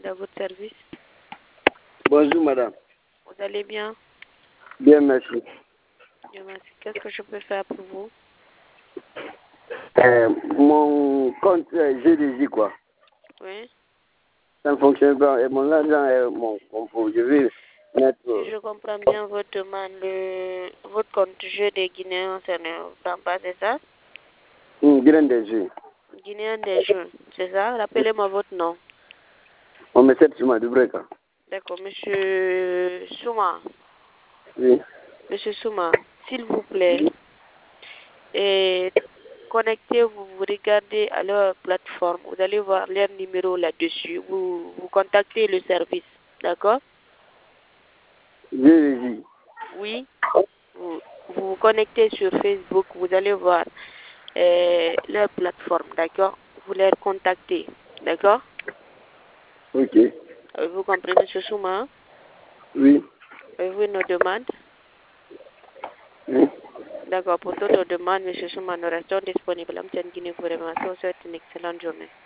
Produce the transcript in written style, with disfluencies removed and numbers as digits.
à votre service. Bonjour madame. Vous allez bien? Bien, merci. Bien, merci. Qu'est-ce que je peux faire pour vous? Mon compte GDJ, quoi. Oui. Ça ne fonctionne pas. Et mon argent est mon compte. Je vais mettre... Si je comprends bien votre demande, votre compte jeu des Guinéens, ça ne prend pas, c'est ça? Guinéen des jeux. Guinéen des jeux, c'est ça? Rappelez-moi votre nom. On me sert sur ma Dubreka. D'accord, monsieur Souma. Oui. Monsieur Souma, s'il vous plaît, et connectez-vous, vous regardez à leur plateforme, vous allez voir leur numéro là-dessus, vous contactez le service, d'accord? GDJ. Oui, vous vous connectez sur Facebook, vous allez voir leur plateforme, d'accord? Vous les contactez, d'accord? Ok. Vous comprenez, monsieur Souma? Oui. Avez-vous une demande? Oui. D'accord, pour toute demande, monsieur Souma, nous restons disponibles. Guinée, vous souhaite une excellente journée.